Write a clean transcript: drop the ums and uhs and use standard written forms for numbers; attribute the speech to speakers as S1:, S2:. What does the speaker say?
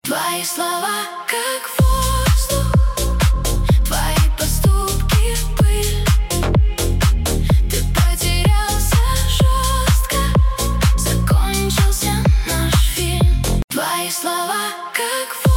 S1: Твои слова как воздух, твои поступки пыль. Ты потерялся жестко, закончился наш фильм. Твои слова как воздух.